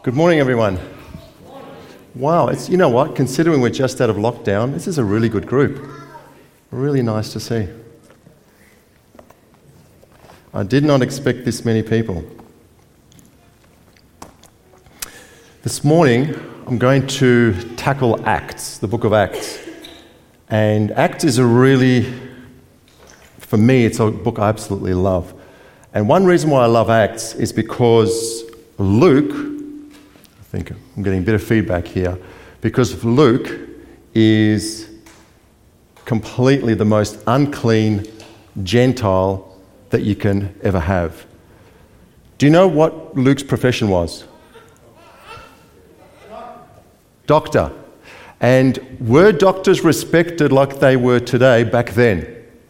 Good morning, everyone. Wow, you know what? Considering we're just out of lockdown, this is a really good group. Really nice to see. I did not expect this many people. This morning, I'm going to tackle Acts, the book of Acts. And Acts is for me, it's a book I absolutely love. And one reason why I love Acts is because Luke, I think I'm getting a bit of feedback here, because Luke is completely the most unclean Gentile that you can ever have. Do you know what Luke's profession was? Doctor. And were doctors respected like they were today back then?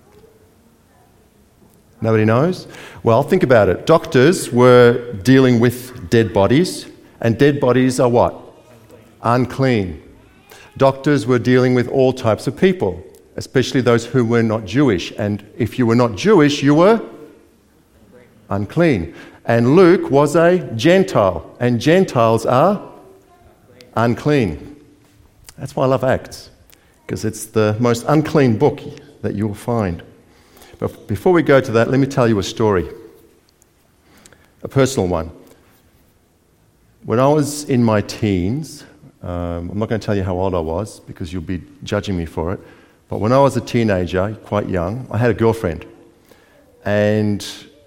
Nobody knows? Well, think about it. Doctors were dealing with dead bodies, and dead bodies are what? Unclean. Doctors were dealing with all types of people, especially those who were not Jewish. And if you were not Jewish, you were unclean. And Luke was a Gentile, and Gentiles are unclean. That's why I love Acts, because it's the most unclean book that you will find. But before we go to that, let me tell you a story, a personal one. When I was in my teens, I'm not going to tell you how old I was because you'll be judging me for it, but when I was a teenager, quite young, I had a girlfriend. And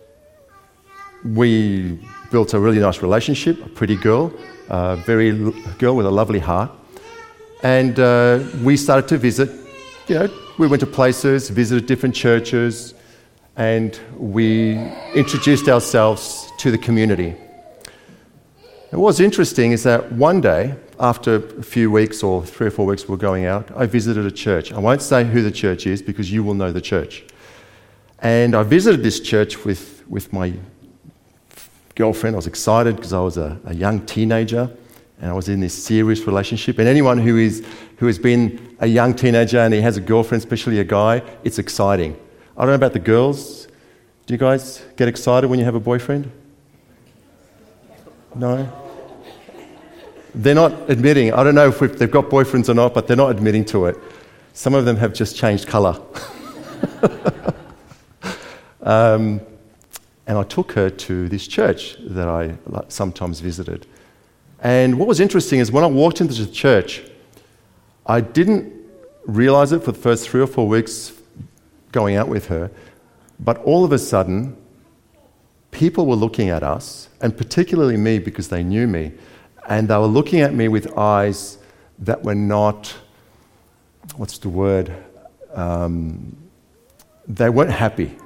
we built a really nice relationship, a pretty girl, girl with a lovely heart. And we started to visit, we went to places, visited different churches, and we introduced ourselves to the community. And what was interesting is that one day, after a few weeks or 3 or 4 weeks we were going out, I visited a church. I won't say who the church is because you will know the church. And I visited this church with my girlfriend. I was excited because I was a young teenager and I was in this serious relationship. And anyone who has been a young teenager and he has a girlfriend, especially a guy, it's exciting. I don't know about the girls. Do you guys get excited when you have a boyfriend? No? They're not admitting. I don't know if they've got boyfriends or not, but they're not admitting to it. Some of them have just changed colour. And I took her to this church that I sometimes visited. And what was interesting is when I walked into the church, I didn't realise it for the first 3 or 4 weeks going out with her, but all of a sudden, people were looking at us, and particularly me because they knew me, and they were looking at me with eyes that were not, they weren't happy.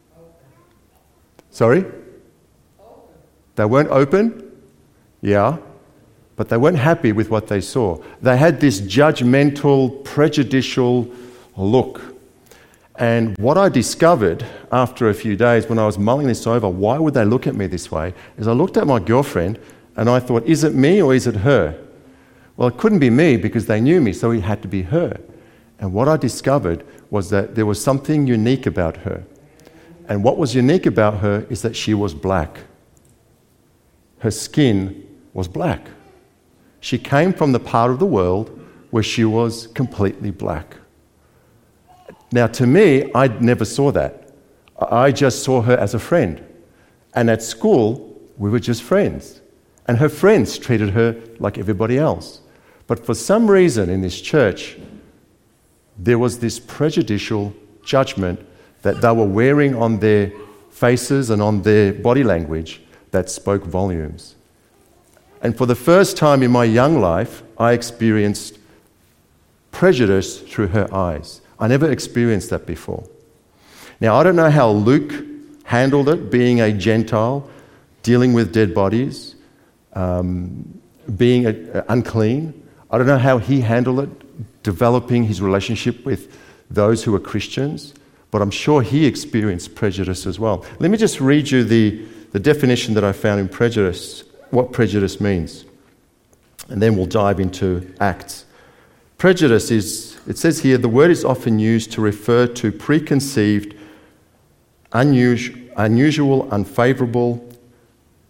Sorry? They weren't open? Yeah. But they weren't happy with what they saw. They had this judgmental, prejudicial look. And what I discovered after a few days when I was mulling this over, why would they look at me this way, is I looked at my girlfriend and I thought, is it me or is it her? Well, it couldn't be me because they knew me, so it had to be her. And what I discovered was that there was something unique about her. And what was unique about her is that she was black. Her skin was black. She came from the part of the world where she was completely black. Now, to me, I never saw that. I just saw her as a friend. And at school, we were just friends. And her friends treated her like everybody else. But for some reason in this church, there was this prejudicial judgment that they were wearing on their faces and on their body language that spoke volumes. And for the first time in my young life, I experienced prejudice through her eyes. I never experienced that before. Now, I don't know how Luke handled it, being a Gentile, dealing with dead bodies, being unclean. I don't know how he handled it, developing his relationship with those who were Christians, but I'm sure he experienced prejudice as well. Let me just read you the definition that I found in prejudice, what prejudice means, and then we'll dive into Acts. Prejudice is, it says here, the word is often used to refer to preconceived, unusual, unfavourable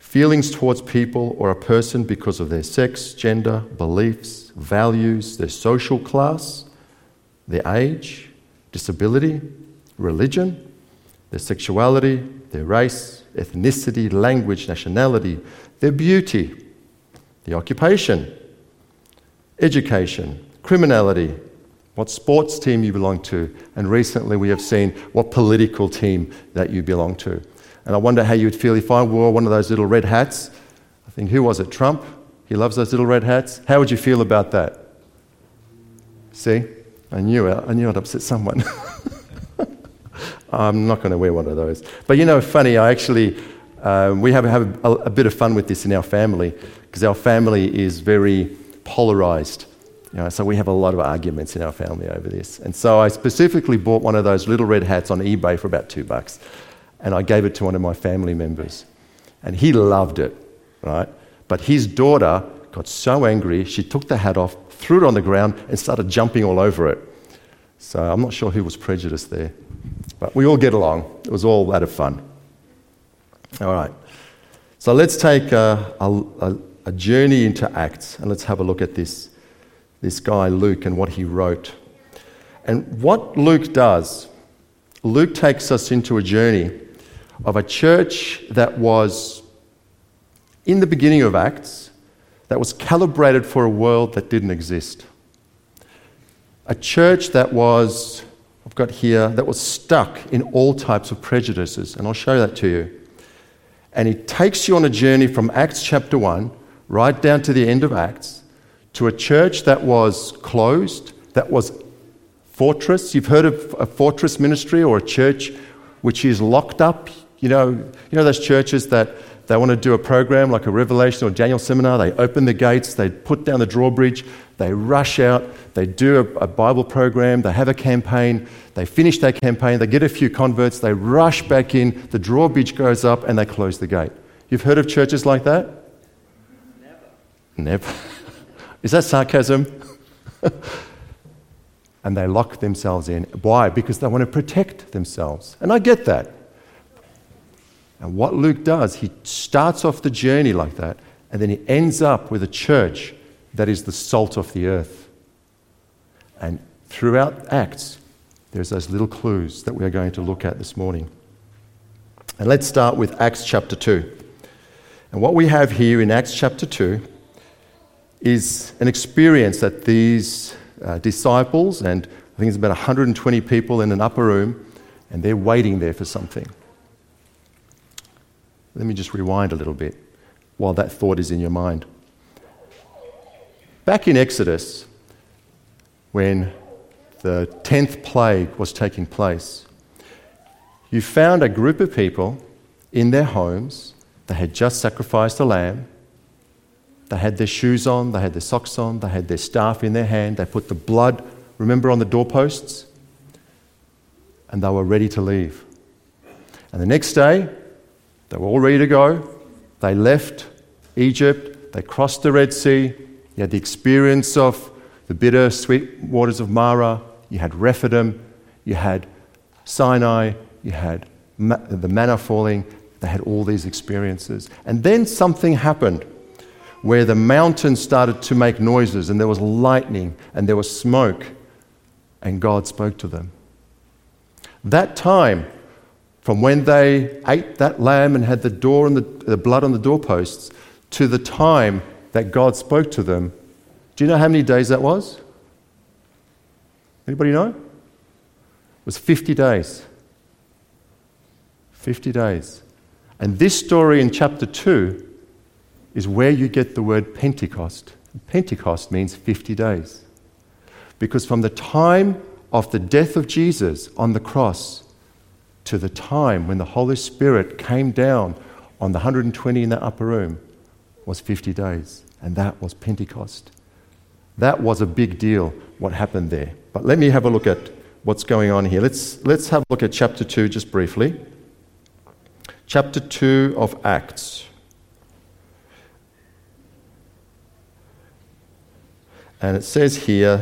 feelings towards people or a person because of their sex, gender, beliefs, values, their social class, their age, disability, religion, their sexuality, their race, ethnicity, language, nationality, their beauty, the occupation, education, criminality, what sports team you belong to, and recently we have seen what political team that you belong to. And I wonder how you would feel if I wore one of those little red hats. I think, who was it? Trump? He loves those little red hats. How would you feel about that? See? I knew I'd upset someone. I'm not going to wear one of those. But you know, funny, I actually, we have a bit of fun with this in our family, because our family is very polarized. You know, so we have a lot of arguments in our family over this. And so I specifically bought one of those little red hats on eBay for about $2. And I gave it to one of my family members. And he loved it, right? But his daughter got so angry, she took the hat off, threw it on the ground, and started jumping all over it. So I'm not sure who was prejudiced there. But we all get along. It was all out of fun. All right. So let's take a journey into Acts, and let's have a look at this guy, Luke, and what he wrote. And what Luke does, Luke takes us into a journey of a church that was, in the beginning of Acts, that was calibrated for a world that didn't exist. A church that was, I've got here, that was stuck in all types of prejudices, and I'll show that to you. And he takes you on a journey from Acts chapter 1, right down to the end of Acts, to a church that was closed, that was fortress. You've heard of a fortress ministry, or a church which is locked up. You know those churches that they want to do a program like a Revelation or Daniel seminar. They open the gates, they put down the drawbridge, they rush out, they do a Bible program, they have a campaign, they finish their campaign, they get a few converts, they rush back in, the drawbridge goes up, and they close the gate. You've heard of churches like that? Never. Is that sarcasm? And they lock themselves in. Why? Because they want to protect themselves. And I get that. And what Luke does, he starts off the journey like that, and then he ends up with a church that is the salt of the earth. And throughout Acts, there's those little clues that we are going to look at this morning. And let's start with Acts chapter 2. And what we have here in Acts chapter 2 is an experience that these disciples, and I think it's about 120 people in an upper room, and they're waiting there for something. Let me just rewind a little bit while that thought is in your mind. Back in Exodus, when the 10th plague was taking place, you found a group of people in their homes. They had just sacrificed a lamb. They had their shoes on, they had their socks on, they had their staff in their hand, they put the blood, remember, on the doorposts, and they were ready to leave. And the next day, they were all ready to go. They left Egypt, they crossed the Red Sea. You had the experience of the bitter, sweet waters of Marah. You had Rephidim, you had Sinai, you had the manna falling. They had all these experiences. And then something happened where the mountain started to make noises, and there was lightning, and there was smoke, and God spoke to them. That time, from when they ate that lamb and had the door and the blood on the doorposts, to the time that God spoke to them, do you know how many days that was? Anybody know? It was 50 days. 50 days. And this story in chapter 2 is where you get the word Pentecost. Pentecost means 50 days. Because from the time of the death of Jesus on the cross to the time when the Holy Spirit came down on the 120 in the upper room was 50 days. And that was Pentecost. That was a big deal, what happened there. But let me have a look at what's going on here. Let's have a look at chapter 2 just briefly. Chapter 2 of Acts. And it says here,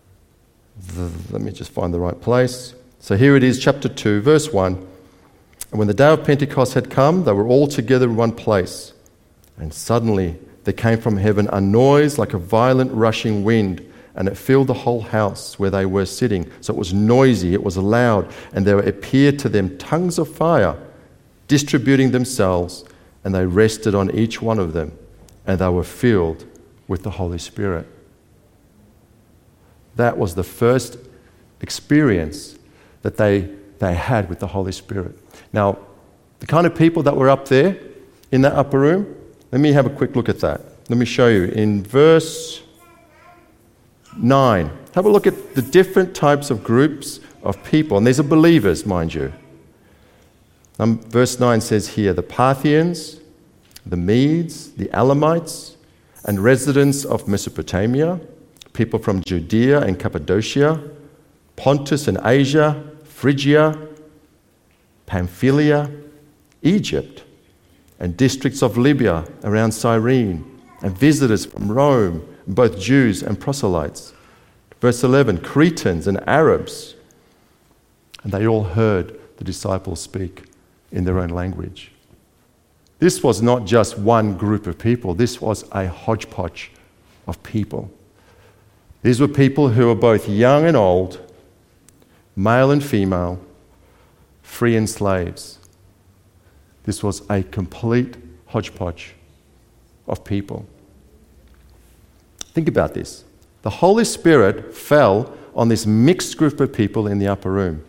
let me just find the right place. So here it is, chapter 2, verse 1. And when the day of Pentecost had come, they were all together in one place. And suddenly there came from heaven a noise like a violent rushing wind, and it filled the whole house where they were sitting. So it was noisy, it was loud, and there appeared to them tongues of fire, distributing themselves, and they rested on each one of them, and they were filled with the Holy Spirit. That was the first experience that they had with the Holy Spirit. Now, the kind of people that were up there in that upper room, let me have a quick look at that. Let me show you. In verse 9, have a look at the different types of groups of people. And these are believers, mind you. Verse 9 says here, the Parthians, the Medes, the Elamites, and residents of Mesopotamia, people from Judea and Cappadocia, Pontus and Asia, Phrygia, Pamphylia, Egypt, and districts of Libya around Cyrene, and visitors from Rome, both Jews and proselytes. Verse 11, Cretans and Arabs. And they all heard the disciples speak in their own language. This was not just one group of people, this was a hodgepodge of people. These were people who were both young and old, male and female, free and slaves. This was a complete hodgepodge of people. Think about this. The Holy Spirit fell on this mixed group of people in the upper room.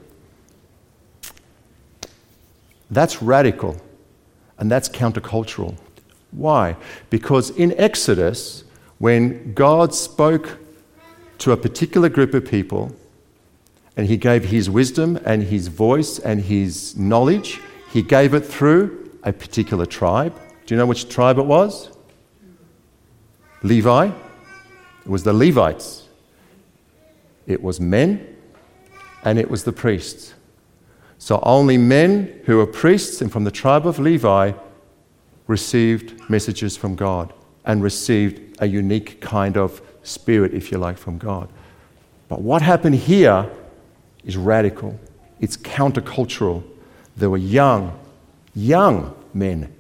That's radical, and that's countercultural. Why? Because in Exodus, when God spoke to a particular group of people, and he gave his wisdom and his voice and his knowledge, he gave it through a particular tribe. Do you know which tribe it was? Levi. It was the Levites. It was men, and it was the priests. So only men who were priests and from the tribe of Levi received messages from God and received a unique kind of spirit, if you like, from God. But what happened here is radical. It's countercultural. There were young men,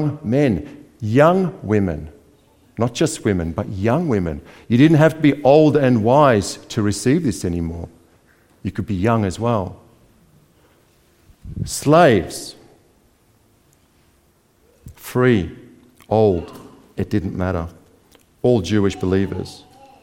young women. Not just women, but young women. You didn't have to be old and wise to receive this anymore. You could be young as well. Slaves. Free, old, it didn't matter. All Jewish believers.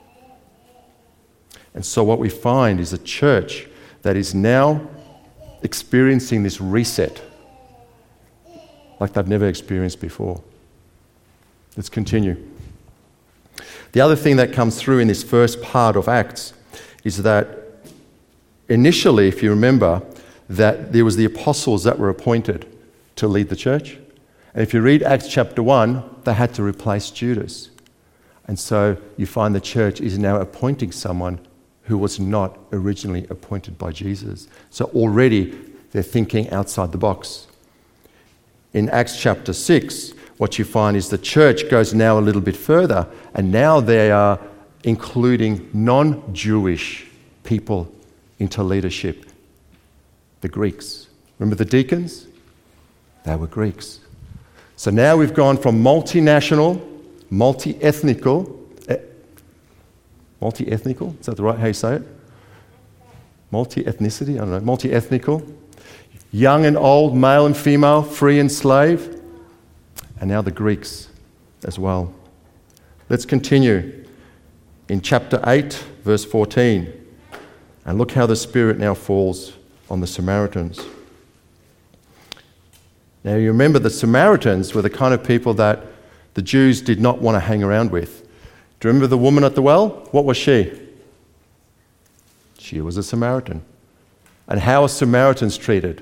And so what we find is a church that is now experiencing this reset like they've never experienced before. Let's continue. The other thing that comes through in this first part of Acts is that initially, if you remember, that there was the apostles that were appointed to lead the church. And if you read Acts chapter 1, they had to replace Judas. And so you find the church is now appointing someone who was not originally appointed by Jesus. So already they're thinking outside the box. In Acts chapter 6, what you find is the church goes now a little bit further, and now they are including non-Jewish people into leadership. The Greeks. Remember the deacons? They were Greeks. So now we've gone from multinational, multi-ethnical, is that the right how you say it? Multi-ethnicity, I don't know, multi-ethnical, young and old, male and female, free and slave, and now the Greeks as well. Let's continue in chapter 8, verse 14, and look how the Spirit now falls on the Samaritans. Now you remember the Samaritans were the kind of people that the Jews did not want to hang around with. Do you remember the woman at the well? What was she? She was a Samaritan. And how are Samaritans treated?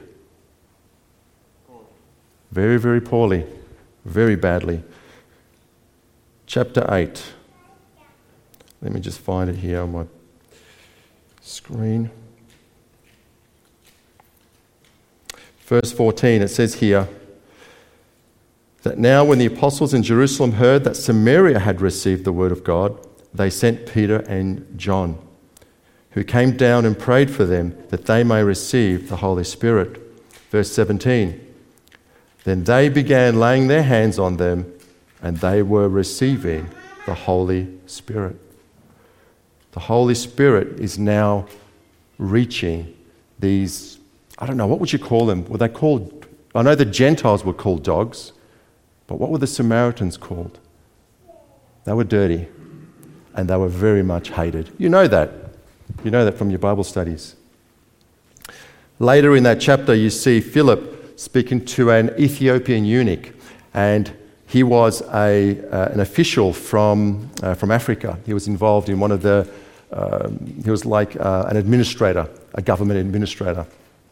Very, very poorly. Very badly. Chapter 8. Let me just find it here on my screen. Verse 14, it says here that now when the apostles in Jerusalem heard that Samaria had received the word of God, they sent Peter and John, who came down and prayed for them that they may receive the Holy Spirit. Verse 17. Then they began laying their hands on them, and they were receiving the Holy Spirit. The Holy Spirit is now reaching these, I don't know, what would you call them? Were they called, I know the Gentiles were called dogs, but what were the Samaritans called? They were dirty, and they were very much hated. You know that. You know that from your Bible studies. Later in that chapter, you see Philip speaking to an Ethiopian eunuch, and he was an official from Africa. He was involved in one of the, he was like an administrator, a government administrator.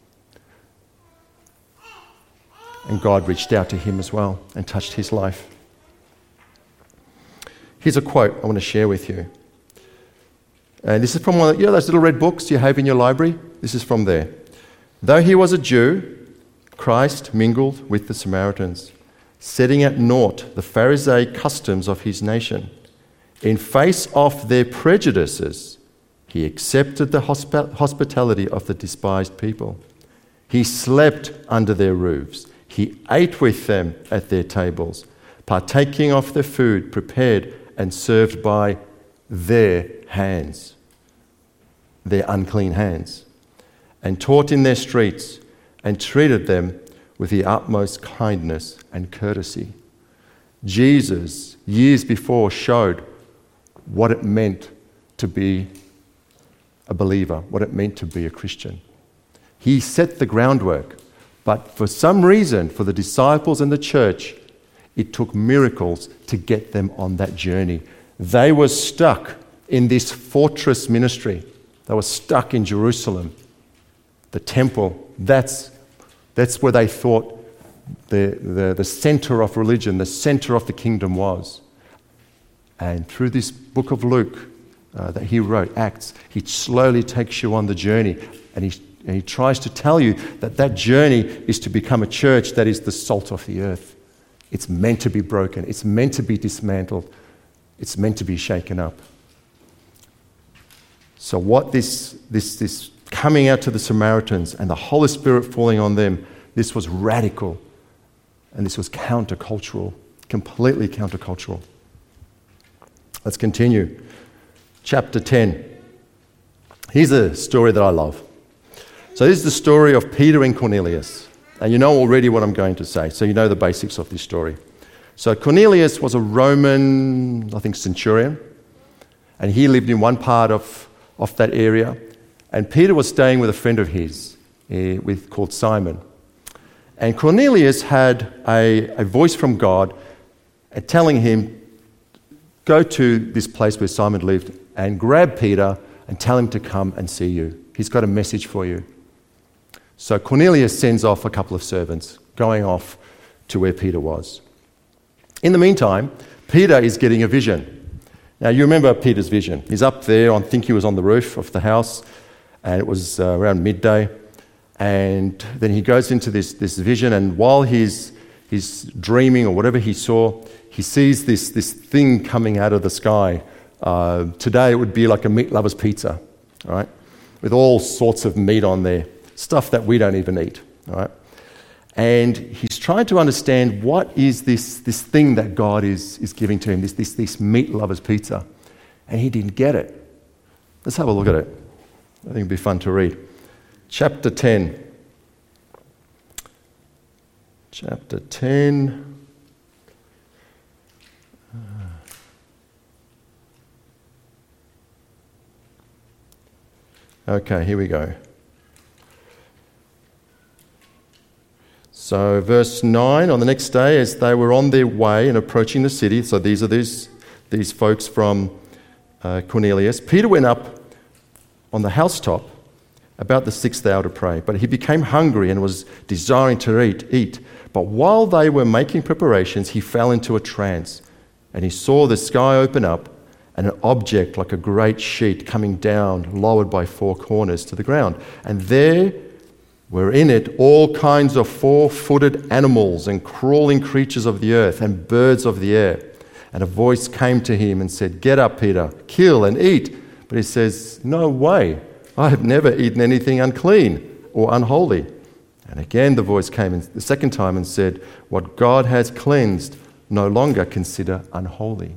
And God reached out to him as well and touched his life. Here's a quote I want to share with you. And this is from one of those little red books you have in your library. This is from there. Though he was a Jew, Christ mingled with the Samaritans, setting at naught the Pharisaic customs of his nation. In face of their prejudices, he accepted the hospitality of the despised people. He slept under their roofs. He ate with them at their tables, partaking of the food prepared and served by their hands, their unclean hands, and taught in their streets and treated them with the utmost kindness and courtesy. Jesus, years before, showed what it meant to be a believer, what it meant to be a Christian. He set the groundwork, but for some reason, for the disciples and the church, it took miracles to get them on that journey. They were stuck in this fortress ministry. They were stuck in Jerusalem, the temple. That's where they thought the center of religion, the center of the kingdom was. And through this book of Luke that he wrote, Acts, he slowly takes you on the journey, and he tries to tell you that journey is to become a church that is the salt of the earth. It's meant to be broken. It's meant to be dismantled. It's meant to be shaken up. So what this coming out to the Samaritans and the Holy Spirit falling on them, this was radical. And this was countercultural, completely countercultural. Let's continue. Chapter 10. Here's a story that I love. So this is the story of Peter and Cornelius. And you know already what I'm going to say, so you know the basics of this story. So Cornelius was a Roman, I think, centurion, and he lived in one part of that area. And Peter was staying with a friend of his called Simon. And Cornelius had a voice from God telling him, go to this place where Simon lived and grab Peter and tell him to come and see you. He's got a message for you. So Cornelius sends off a couple of servants going off to where Peter was. In the meantime, Peter is getting a vision. Now, you remember Peter's vision. He's up there, I think he was on the roof of the house, and it was around midday. And then he goes into this vision, and while he's dreaming or whatever he saw, he sees this thing coming out of the sky. Today it would be like a meat lover's pizza, all right, with all sorts of meat on there, stuff that we don't even eat, all right? And he's trying to understand what is this thing that God is giving to him, this meat lover's pizza. And he didn't get it. Let's have a look at it. I think it'd be fun to read. Chapter 10. Chapter 10. Okay, here we go. So verse 9, on the next day, as they were on their way and approaching the city, so these are these folks from Cornelius, Peter went up on the housetop about the 6th hour to pray. But he became hungry and was desiring to eat. But while they were making preparations, he fell into a trance, and he saw the sky open up and an object like a great sheet coming down, lowered by 4 corners to the ground. And there were in it all kinds of 4-footed animals and crawling creatures of the earth and birds of the air. And a voice came to him and said, "Get up, Peter, kill and eat." But he says, "No way, I have never eaten anything unclean or unholy." And again the voice came in the second time and said, "What God has cleansed, no longer consider unholy."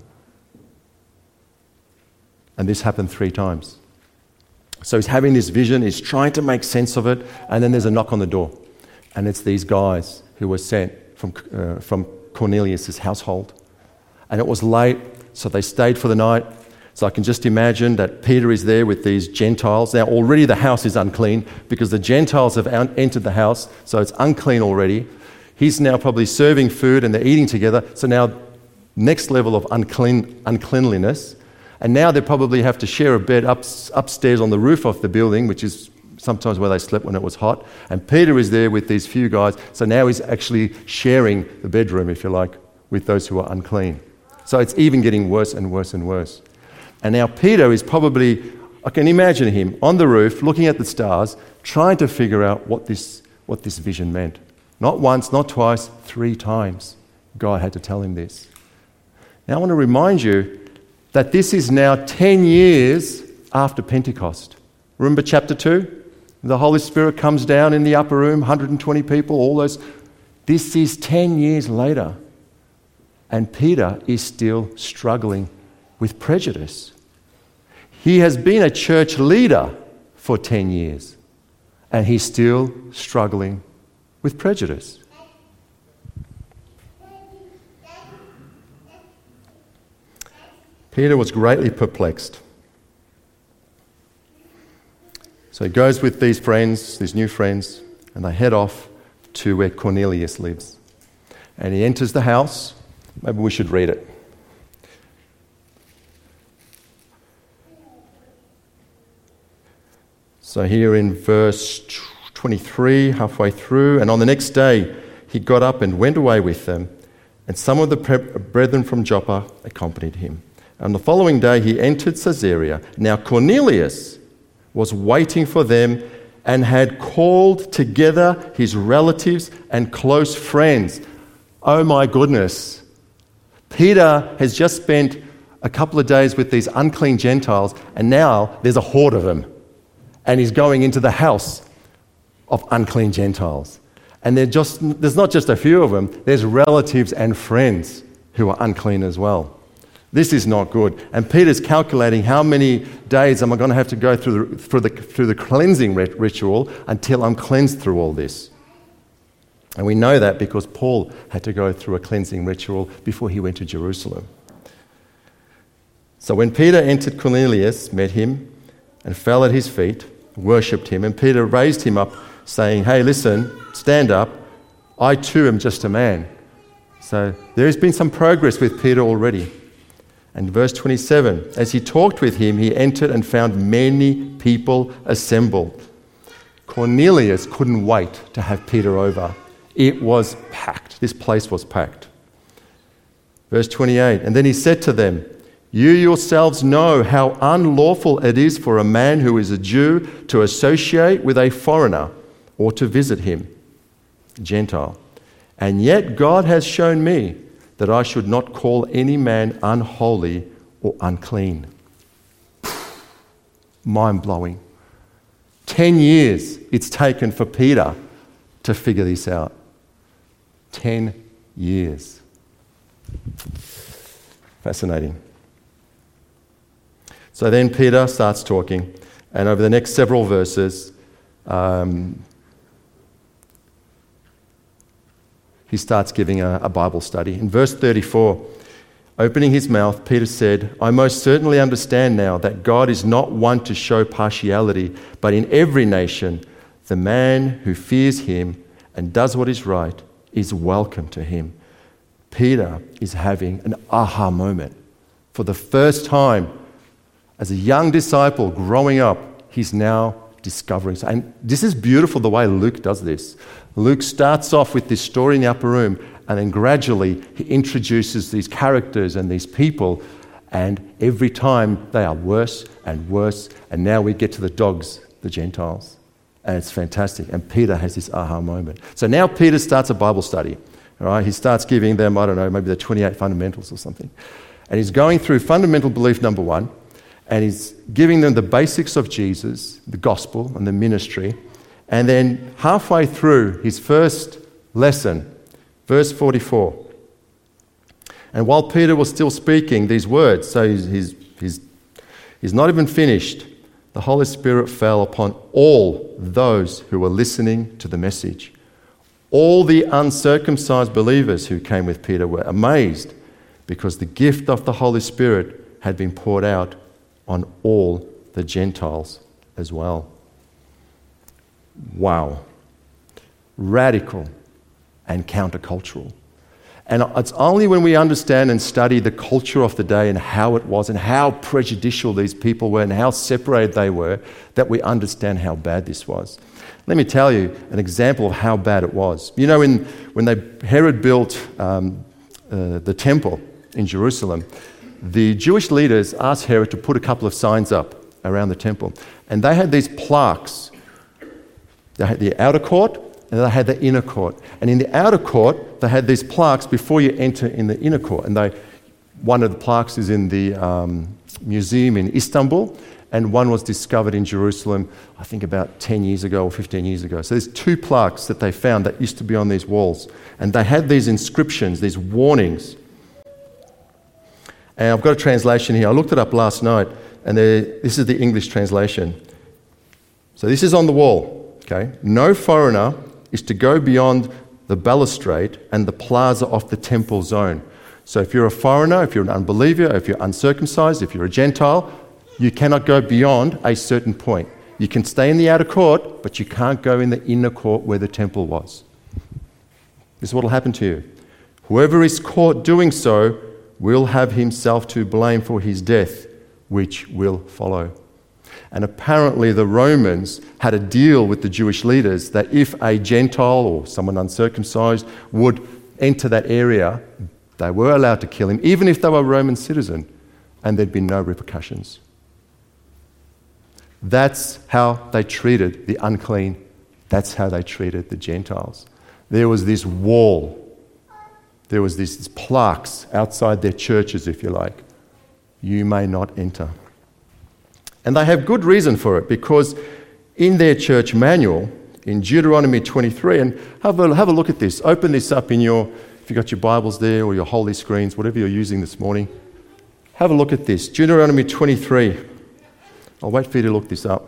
And this happened 3 times. So he's having this vision, he's trying to make sense of it, and then there's a knock on the door. And it's these guys who were sent from Cornelius' household. And it was late, so they stayed for the night. So I can just imagine that Peter is there with these Gentiles. Now already the house is unclean because the Gentiles have entered the house, so it's unclean already. He's now probably serving food and they're eating together. So now next level of uncleanliness. And now they probably have to share a bed upstairs on the roof of the building, which is sometimes where they slept when it was hot. And Peter is there with these few guys. So now he's actually sharing the bedroom, if you like, with those who are unclean. So it's even getting worse and worse and worse. And now Peter is probably, I can imagine him on the roof looking at the stars, trying to figure out what this vision meant. Not once, not twice, 3 times God had to tell him this. Now I want to remind you that this is now 10 years after Pentecost. Remember chapter 2? The Holy Spirit comes down in the upper room, 120 people, all those. This is 10 years later. And Peter is still struggling with prejudice. He has been a church leader for 10 years. And he's still struggling with prejudice. Peter was greatly perplexed. So he goes with these friends, these new friends, and they head off to where Cornelius lives. And he enters the house. Maybe we should read it. So here in verse 23, halfway through, and on the next day he got up and went away with them, and some of the brethren from Joppa accompanied him. On the following day he entered Caesarea. Now Cornelius was waiting for them and had called together his relatives and close friends. Oh my goodness. Peter has just spent a couple of days with these unclean Gentiles, and now there's a horde of them. And he's going into the house of unclean Gentiles. And there's not just a few of them, there's relatives and friends who are unclean as well. This is not good. And Peter's calculating how many days am I going to have to go through the cleansing ritual until I'm cleansed through all this. And we know that because Paul had to go through a cleansing ritual before he went to Jerusalem. So when Peter entered, Cornelius met him and fell at his feet, worshipped him. And Peter raised him up, saying, "Hey, listen, stand up. I too am just a man." So there has been some progress with Peter already. And verse 27, as he talked with him, he entered and found many people assembled. Cornelius couldn't wait to have Peter over. It was packed. This place was packed. Verse 28, and then he said to them, "You yourselves know how unlawful it is for a man who is a Jew to associate with a foreigner or to visit him, Gentile. And yet God has shown me that I should not call any man unholy or unclean." Mind-blowing. 10 years it's taken for Peter to figure this out. 10 years. Fascinating. So then Peter starts talking, and over the next several verses, he starts giving a Bible study. In verse 34, opening his mouth, Peter said, "I most certainly understand now that God is not one to show partiality, but in every nation, the man who fears him and does what is right is welcome to him." Peter is having an aha moment. For the first time, as a young disciple growing up, he's now discovering. And this is beautiful the way Luke does this. Luke starts off with this story in the upper room, and then gradually he introduces these characters and these people, and every time they are worse and worse, and now we get to the dogs, the Gentiles. And it's fantastic. And Peter has this aha moment. So now Peter starts a Bible study. All right? He starts giving them, I don't know, maybe the 28 fundamentals or something. And he's going through fundamental belief number 1, and he's giving them the basics of Jesus, the gospel and the ministry. And then halfway through his first lesson, verse 44, and while Peter was still speaking these words, so he's not even finished, the Holy Spirit fell upon all those who were listening to the message. All the uncircumcised believers who came with Peter were amazed because the gift of the Holy Spirit had been poured out on all the Gentiles as well. Wow. Radical and countercultural. And it's only when we understand and study the culture of the day and how it was and how prejudicial these people were and how separated they were that we understand how bad this was. Let me tell you an example of how bad it was. You know, when Herod built the temple in Jerusalem, the Jewish leaders asked Herod to put a couple of signs up around the temple. And they had these plaques. They had the outer court and they had the inner court. And in the outer court, they had these plaques before you enter in the inner court. And one of the plaques is in the museum in Istanbul, and one was discovered in Jerusalem, I think about 10 years ago or 15 years ago. So there's two plaques that they found that used to be on these walls. And they had these inscriptions, these warnings. And I've got a translation here. I looked it up last night, and this is the English translation. So this is on the wall, okay? No foreigner is to go beyond the balustrade and the plaza of the temple zone. So if you're a foreigner, if you're an unbeliever, if you're uncircumcised, if you're a Gentile, you cannot go beyond a certain point. You can stay in the outer court, but you can't go in the inner court where the temple was. This is what will happen to you. Whoever is caught doing so will have himself to blame for his death, which will follow. And apparently the Romans had a deal with the Jewish leaders that if a Gentile or someone uncircumcised would enter that area, they were allowed to kill him, even if they were a Roman citizen, and there'd be no repercussions. That's how they treated the unclean. That's how they treated the Gentiles. There was this wall. There was these plaques outside their churches, if you like. You may not enter. And they have good reason for it, because in their church manual, in Deuteronomy 23, and have a look at this. Open this up if you've got your Bibles there or your holy screens, whatever you're using this morning. Have a look at this. Deuteronomy 23. I'll wait for you to look this up.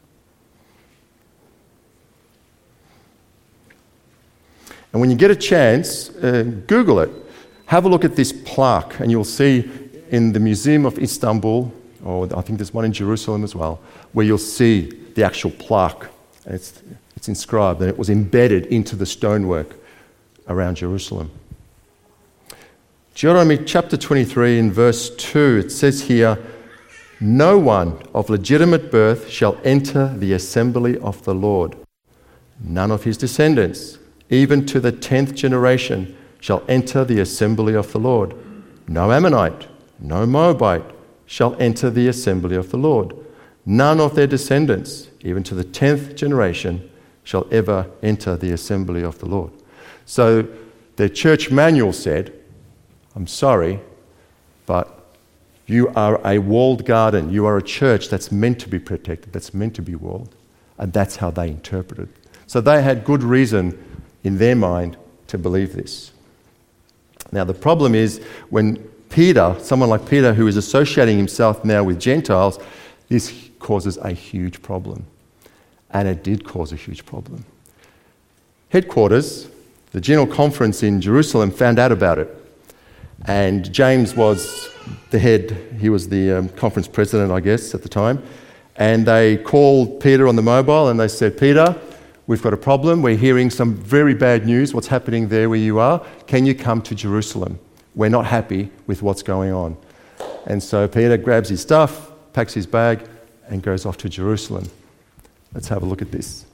And when you get a chance, Google it. Have a look at this plaque, and you'll see in the Museum of Istanbul, or I think there's one in Jerusalem as well, where you'll see the actual plaque. And it's inscribed, and it was embedded into the stonework around Jerusalem. Deuteronomy chapter 23 in verse 2, it says here, "No one of legitimate birth shall enter the assembly of the Lord. None of his descendants, even to the 10th generation, shall enter the assembly of the Lord. No Ammonite, no Moabite shall enter the assembly of the Lord. None of their descendants, even to the 10th generation, shall ever enter the assembly of the Lord." So their church manual said, I'm sorry, but you are a walled garden. You are a church that's meant to be protected, that's meant to be walled. And that's how they interpreted. So they had good reason in their mind to believe this. Now the problem is when Peter, someone like Peter who is associating himself now with Gentiles, this causes a huge problem. And it did cause a huge problem. Headquarters, the General Conference in Jerusalem, found out about it. And James was the head, he was the conference president, I guess, at the time. And they called Peter on the mobile and they said, "Peter, we've got a problem. We're hearing some very bad news. What's happening there where you are? Can you come to Jerusalem? We're not happy with what's going on." And so Peter grabs his stuff, packs his bag, and goes off to Jerusalem. Let's have a look at this.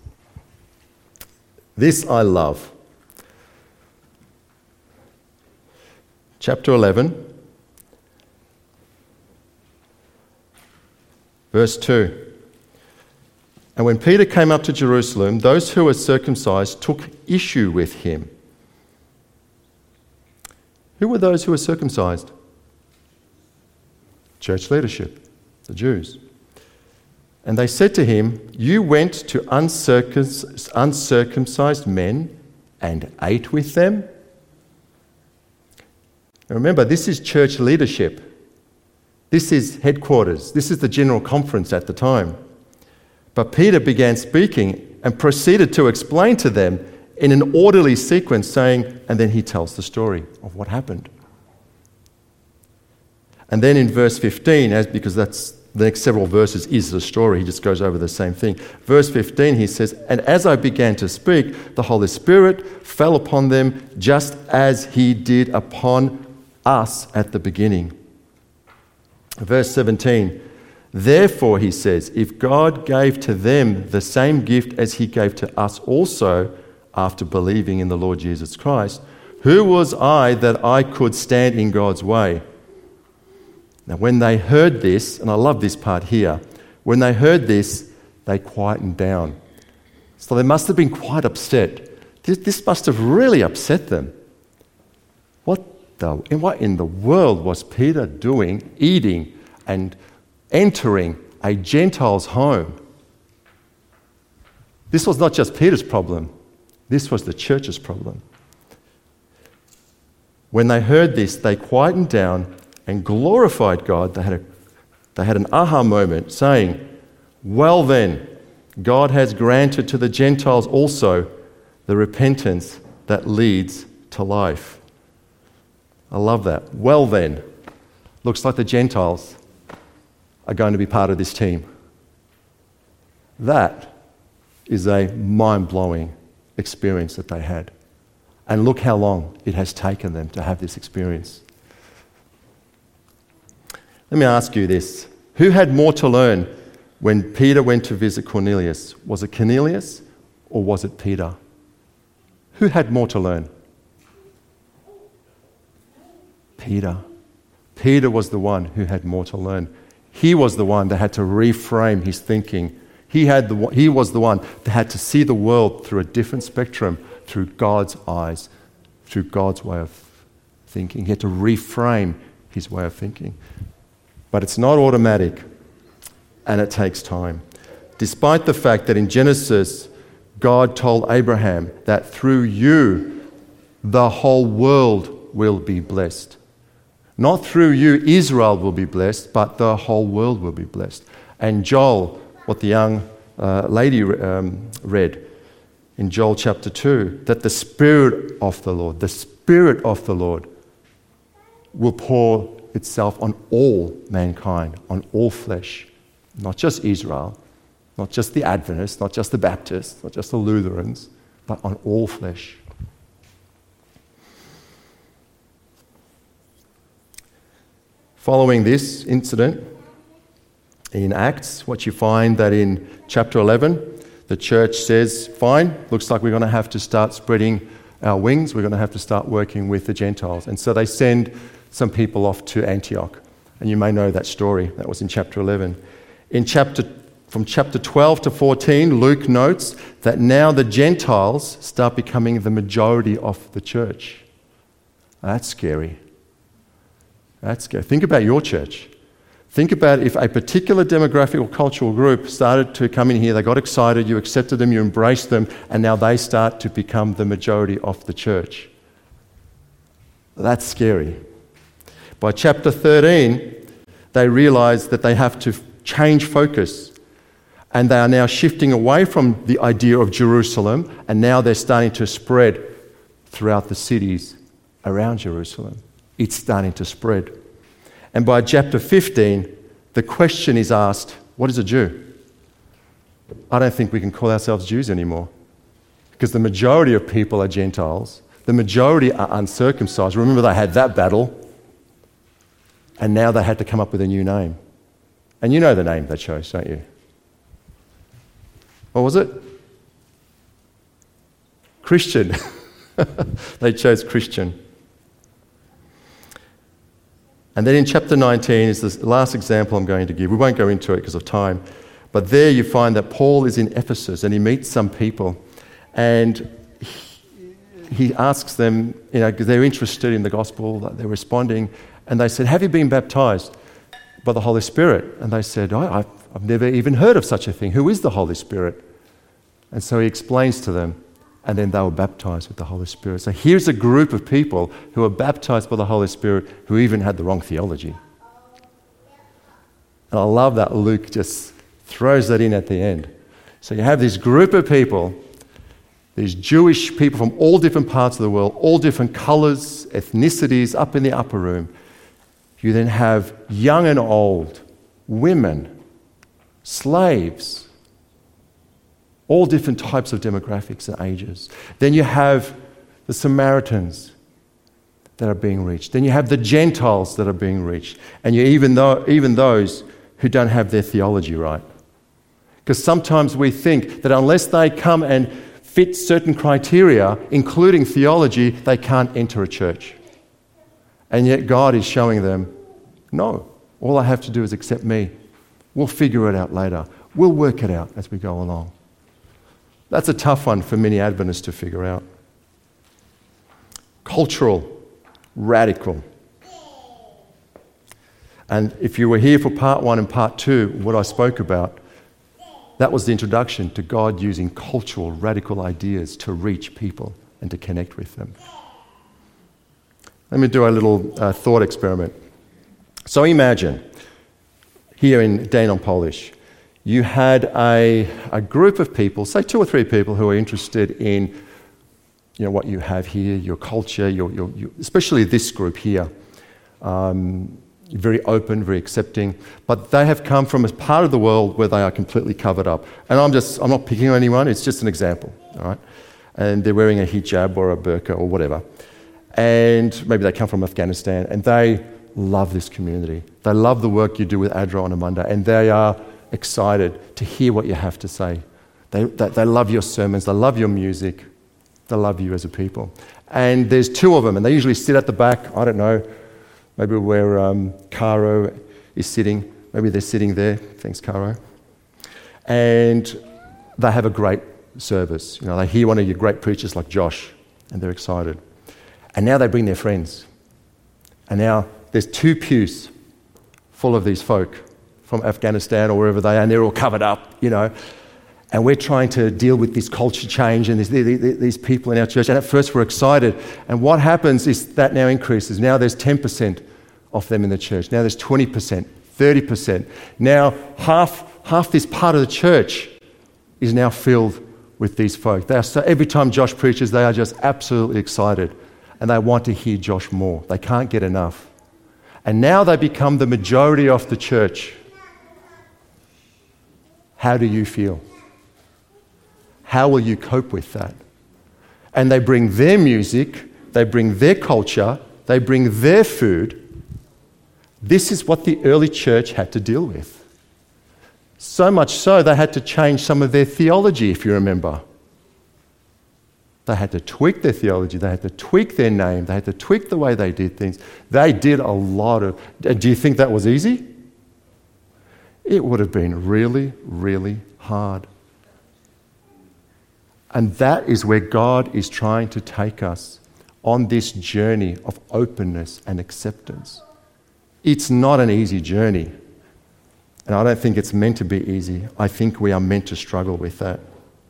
This I love. Chapter 11, verse 2. "And when Peter came up to Jerusalem, those who were circumcised took issue with him." Who were those who were circumcised? Church leadership, the Jews. And they said to him, "You went to uncircumcised men and ate with them?" Now remember, this is church leadership. This is headquarters. This is the general conference at the time. But Peter began speaking and proceeded to explain to them in an orderly sequence, saying, and then he tells the story of what happened. And then in verse 15, because that's the next several verses is the story, he just goes over the same thing. Verse 15, he says, "And as I began to speak, the Holy Spirit fell upon them just as he did upon us at the beginning." Verse 17, "Therefore," he says, "if God gave to them the same gift as he gave to us also after believing in the Lord Jesus Christ, who was I that I could stand in God's way?" Now, when they heard this, and I love this part here, when they heard this, they quietened down. So they must have been quite upset. This must have really upset them. What in the world was Peter doing, eating and entering a Gentile's home? This was not just Peter's problem. This was the church's problem. When they heard this, they quietened down and glorified God. They had an aha moment, saying, "Well then, God has granted to the Gentiles also the repentance that leads to life." I love that. Well then, looks like the Gentiles are going to be part of this team. That is a mind-blowing experience that they had. And look how long it has taken them to have this experience. Let me ask you this. Who had more to learn when Peter went to visit Cornelius? Was it Cornelius or was it Peter? Who had more to learn? Peter. Peter was the one who had more to learn. He was the one that had to reframe his thinking. He was the one that had to see the world through a different spectrum, through God's eyes, through God's way of thinking. He had to reframe his way of thinking. But it's not automatic, and it takes time. Despite the fact that in Genesis, God told Abraham that through you, the whole world will be blessed. Not through you, Israel will be blessed, but the whole world will be blessed. And Joel, what the young lady read in Joel chapter 2, that the Spirit of the Lord will pour itself on all mankind, on all flesh, not just Israel, not just the Adventists, not just the Baptists, not just the Lutherans, but on all flesh. Following this incident in Acts, what you find that in chapter 11, the church says, fine, looks like we're going to have to start spreading our wings, we're going to have to start working with the Gentiles. And so they send some people off to Antioch. And you may know that story. That was in chapter 11. From chapter 12 to 14, Luke notes that now the Gentiles start becoming the majority of the church. That's scary. That's scary. Think about your church. Think about if a particular demographic or cultural group started to come in here, they got excited, you accepted them, you embraced them, and now they start to become the majority of the church. That's scary. By chapter 13, they realize that they have to change focus. And they are now shifting away from the idea of Jerusalem, and now they're starting to spread throughout the cities around Jerusalem. It's starting to spread. And by chapter 15, the question is asked, what is a Jew? I don't think we can call ourselves Jews anymore, because the majority of people are Gentiles. The majority are uncircumcised. Remember, they had that battle. And now they had to come up with a new name. And you know the name they chose, don't you? What was it? Christian. They chose Christian. And then in chapter 19 is the last example I'm going to give. We won't go into it because of time. But there you find that Paul is in Ephesus and he meets some people. And he asks them, because they're interested in the gospel, they're responding. And they said, have you been baptized? by the Holy Spirit. And they said, I've never even heard of such a thing. Who is the Holy Spirit? And so he explains to them, and then they were baptized with the Holy Spirit. So here's a group of people who were baptized by the Holy Spirit who even had the wrong theology. And I love that Luke just throws that in at the end. So you have this group of people, these Jewish people from all different parts of the world, all different colours, ethnicities, up in the upper room. You then have young and old, women, slaves, all different types of demographics and ages. Then you have the Samaritans that are being reached. Then you have the Gentiles that are being reached. And you even those who don't have their theology right. Because sometimes we think that unless they come and fit certain criteria, including theology, they can't enter a church. And yet God is showing them, no, all I have to do is accept me. We'll figure it out later. We'll work it out as we go along. That's a tough one for many Adventists to figure out. Cultural, radical. And if you were here for part 1 and part 2, what I spoke about, that was the introduction to God using cultural, radical ideas to reach people and to connect with them. Let me do a little thought experiment. So imagine, here in Danon Polish, you had a group of people, say 2 or 3 people who are interested in what you have here, your culture, your especially this group here. Very open, very accepting, but they have come from a part of the world where they are completely covered up. And I'm not picking on anyone, it's just an example, all right? And they're wearing a hijab or a burqa or whatever. And maybe they come from Afghanistan and they love this community. They love the work you do with ADRA on a Monday, and they are excited to hear what you have to say. They love your sermons, they love your music, they love you as a people. And there's 2 of them, and they usually sit at the back, I don't know, maybe where Caro is sitting. Maybe they're sitting there. Thanks, Caro. And they have a great service. They hear one of your great preachers like Josh, and they're excited. And now they bring their friends. And now there's 2 pews full of these folk from Afghanistan or wherever they are, and they're all covered up, And we're trying to deal with this culture change and these people in our church. And at first we're excited. And what happens is that now increases. Now there's 10% of them in the church. Now there's 20%, 30%. Now half this part of the church is now filled with these folk. So every time Josh preaches, they are just absolutely excited. And they want to hear Josh more. They can't get enough. And now they become the majority of the church. How do you feel? How will you cope with that? And they bring their music, they bring their culture, they bring their food. This is what the early church had to deal with. So much so, they had to change some of their theology, if you remember. They had to tweak their theology, they had to tweak their name, they had to tweak the way they did things. They did a lot of... Do you think that was easy? It would have been really, really hard. And that is where God is trying to take us on this journey of openness and acceptance. It's not an easy journey. And I don't think it's meant to be easy. I think we are meant to struggle with that.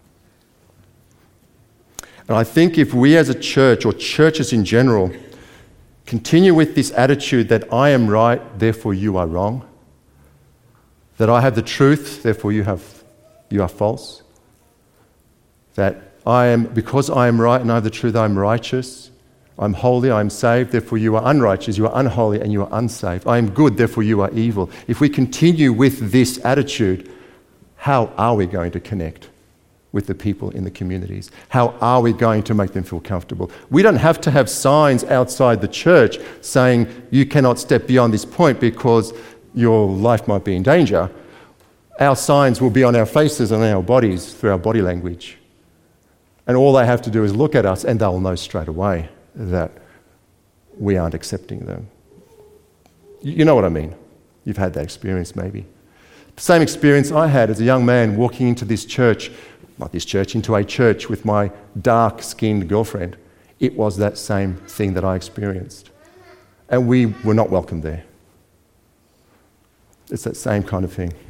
And I think if we as a church, or churches in general, continue with this attitude that I am right, therefore you are wrong, that I have the truth, therefore you are false, that because I am right and I have the truth, I am righteous, I'm holy, I am saved, therefore you are unrighteous, you are unholy, and you are unsaved. I am good, therefore you are evil. If we continue with this attitude, how are we going to connect with the people in the communities? How are we going to make them feel comfortable? We don't have to have signs outside the church saying you cannot step beyond this point because your life might be in danger. Our signs will be on our faces and on our bodies through our body language. And all they have to do is look at us and they'll know straight away that we aren't accepting them. You know what I mean? You've had that experience maybe. The same experience I had as a young man walking into this church, into a church with my dark-skinned girlfriend. It was that same thing that I experienced. And we were not welcome there. It's that same kind of thing.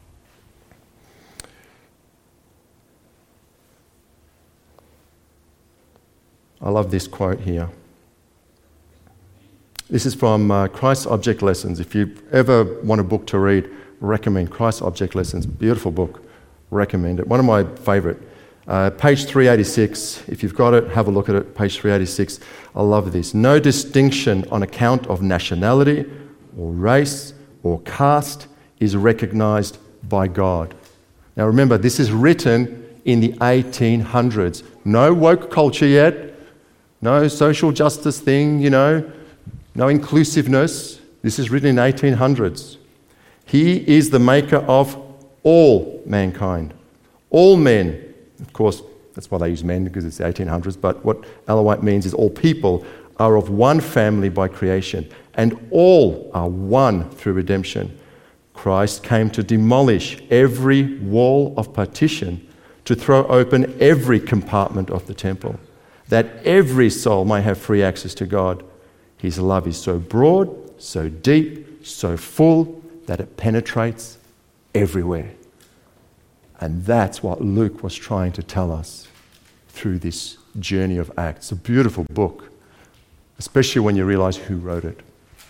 I love this quote here. This is from Christ's Object Lessons. If you ever want a book to read, recommend Christ's Object Lessons. Beautiful book. Recommend it. One of my favourite. Page 386. If you've got it, have a look at it. Page 386. I love this. No distinction on account of nationality or race or caste is recognised by God. Now remember, this is written in the 1800s. No woke culture yet. No social justice thing, no inclusiveness. This is written in 1800s. He is the maker of all mankind. All men. Of course, that's why they use men, because it's the 1800s. But what Ellen White means is all people are of one family by creation, and all are one through redemption. Christ came to demolish every wall of partition, to throw open every compartment of the temple, that every soul may have free access to God. His love is so broad, so deep, so full, that it penetrates everywhere. And that's what Luke was trying to tell us through this journey of Acts. A beautiful book, especially when you realize who wrote it.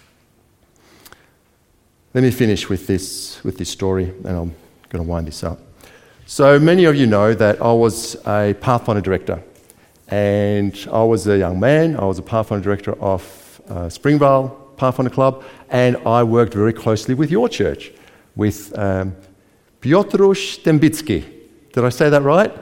Let me finish with this story, and I'm going to wind this up. So many of you know that I was a Pathfinder director. And I was a young man. I was a Pathfinder director of Springvale Pathfinder Club, and I worked very closely with your church, with Piotrusz Dębicki. Did I say that right?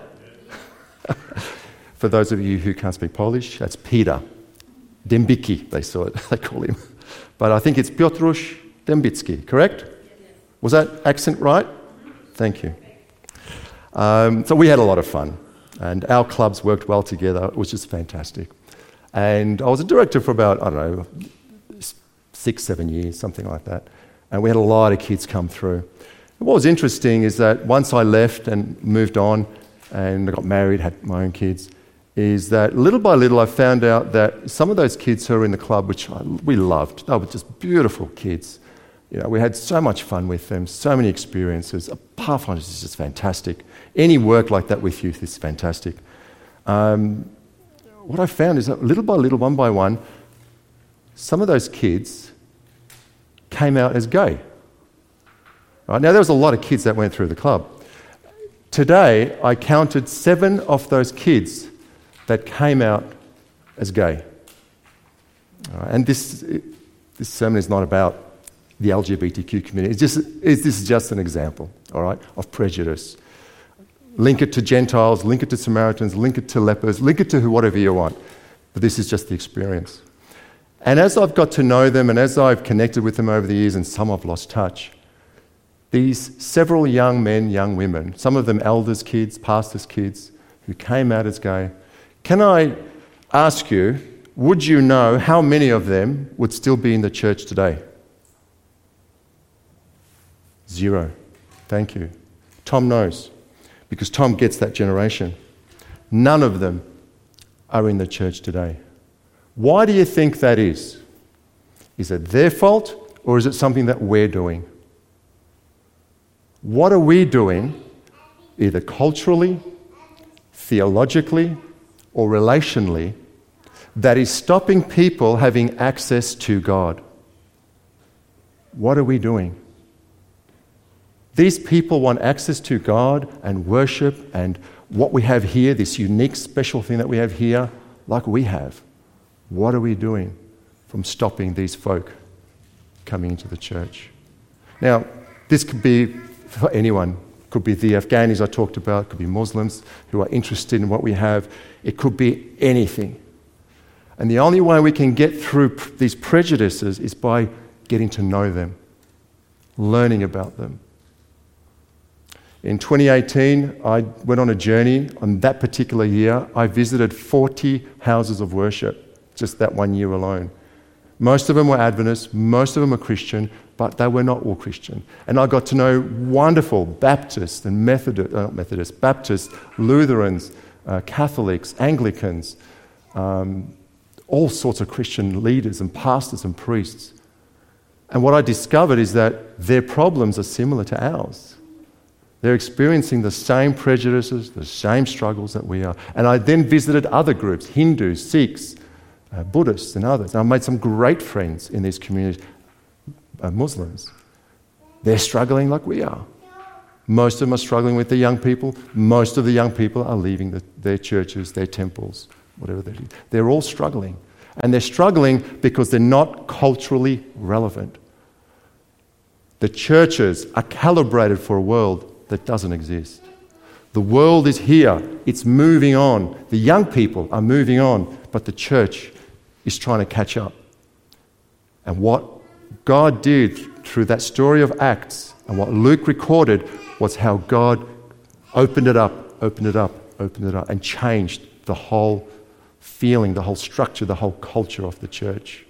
For those of you who can't speak Polish, that's Peter Dębicki, they call him. But I think it's Piotrusz Dębicki, correct? Was that accent right? Thank you. So we had a lot of fun. And our clubs worked well together. It was just fantastic. And I was a director for about, 6-7 years, something like that. And we had a lot of kids come through. And what was interesting is that once I left and moved on, and I got married, had my own kids, is that little by little I found out that some of those kids who were in the club, which we loved, they were just beautiful kids. We had so much fun with them, so many experiences. Pathfinders is just fantastic. Any work like that with youth is fantastic. What I found is that little by little, one by one, some of those kids came out as gay. Right? Now, there was a lot of kids that went through the club. Today, I counted 7 of those kids that came out as gay. And this sermon is not about the LGBTQ community. This is just an example, all right, of prejudice. Link it to Gentiles, link it to Samaritans, link it to lepers, link it to whatever you want. But this is just the experience. And as I've got to know them and as I've connected with them over the years, and some I've lost touch, these several young men, young women, some of them elders' kids, pastors' kids, who came out as gay, can I ask you, would you know how many of them would still be in the church today? 0. Thank you. Tom knows, because Tom gets that generation. None of them are in the church today. Why do you think that is? Is it their fault, or is it something that we're doing? What are we doing, either culturally, theologically, or relationally, that is stopping people having access to God? What are we doing? These people want access to God and worship and what we have here, this unique, special thing that we have here, like we have. What are we doing from stopping these folk coming into the church? Now, this could be for anyone. It could be the Afghanis I talked about. It could be Muslims who are interested in what we have. It could be anything. And the only way we can get through these prejudices is by getting to know them, learning about them. In 2018, I went on a journey. On that particular year, I visited 40 houses of worship, just that one year alone. Most of them were Adventists, most of them were Christian, but they were not all Christian. And I got to know wonderful Baptists and Baptists, Lutherans, Catholics, Anglicans, all sorts of Christian leaders and pastors and priests. And what I discovered is that their problems are similar to ours. They're experiencing the same prejudices, the same struggles that we are. And I then visited other groups, Hindus, Sikhs, Buddhists and others. And I made some great friends in these communities, Muslims. They're struggling like we are. Most of them are struggling with the young people. Most of the young people are leaving their churches, their temples, whatever they do. They're all struggling. And they're struggling because they're not culturally relevant. The churches are calibrated for a world that doesn't exist. The world is here. It's moving on. The young people are moving on, but the church is trying to catch up. And what God did through that story of Acts and what Luke recorded was how God opened it up, and changed the whole feeling, the whole structure, the whole culture of the church.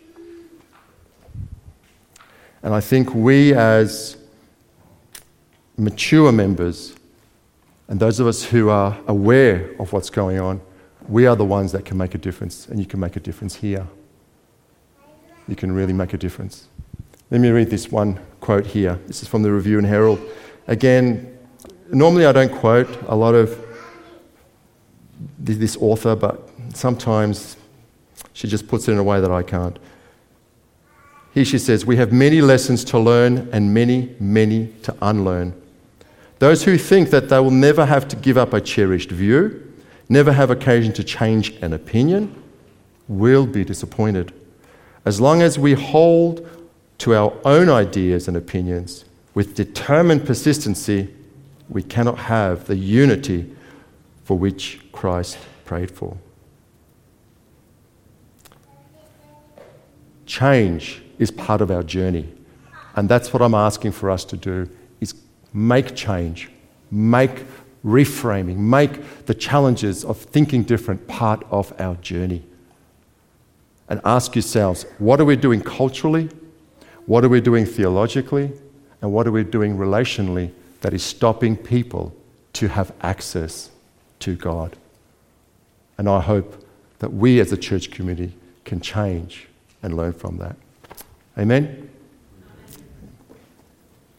And I think we as mature members and those of us who are aware of what's going on, we are the ones that can make a difference, and you can make a difference here. You can really make a difference. Let me read this one quote here. This is from the Review and Herald. Again, normally I don't quote a lot of this author, but sometimes she just puts it in a way that I can't. Here she says, "We have many lessons to learn and many, many to unlearn. Those who think that they will never have to give up a cherished view, never have occasion to change an opinion, will be disappointed. As long as we hold to our own ideas and opinions with determined persistency, we cannot have the unity for which Christ prayed for." Change is part of our journey. And that's what I'm asking for us to do, is make change, make reframing, make the challenges of thinking different part of our journey. And ask yourselves, what are we doing culturally? What are we doing theologically? And what are we doing relationally that is stopping people to have access to God? And I hope that we as a church community can change and learn from that. Amen?